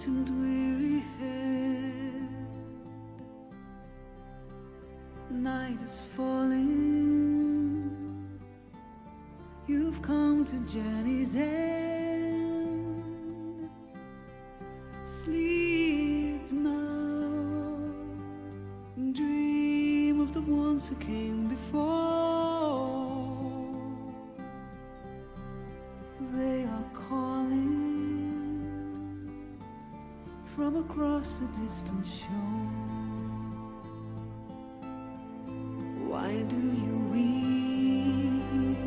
white and weary head. Night is falling. You've come to journey's end. Sleep now, dream of the ones who came before. They are calling from across a distant shore. Why do you weep?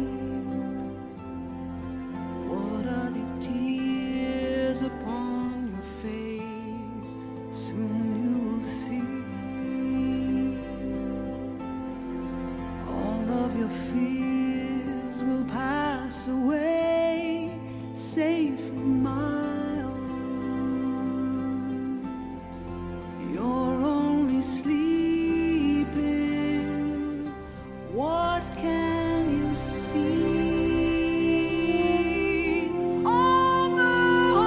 What are these tears upon your face? Soon you will see all of your fears will pass away, safe in my arms. You're only sleeping. What can you see? On the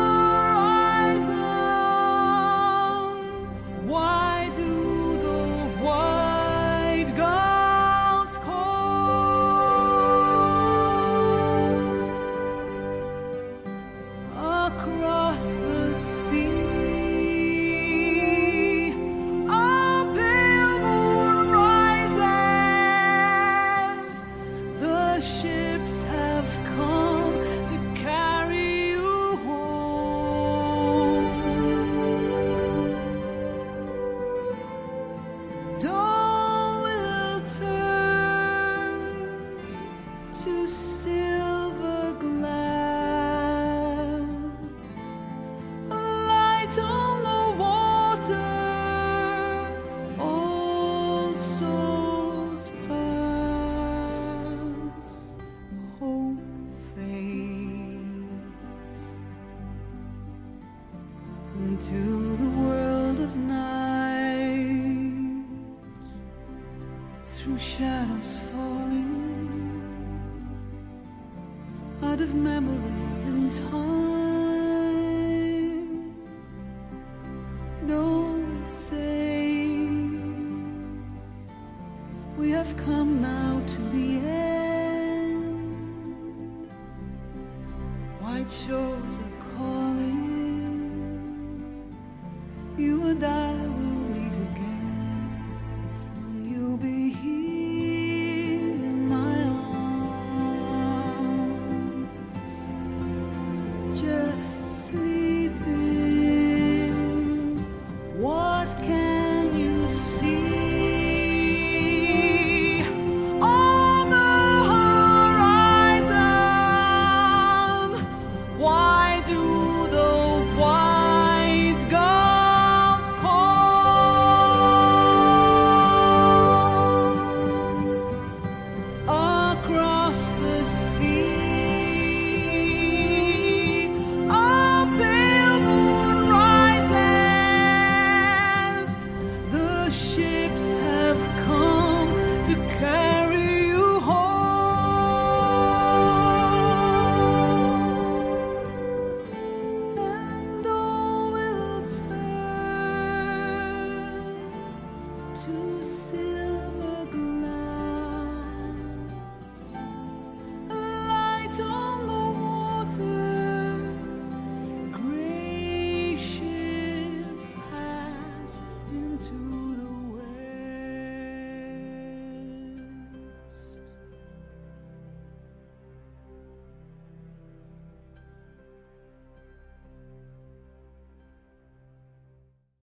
horizon, why do the white gulls call? Across the sea, a pale moon rises. The ships have come to carry you home. Dawn will turn to silver glass, a light on the water. All souls pass, hope fades into the world of night. Through shadows falling out of memory and time. Don't say we have come now to the end. White shores are calling. You and I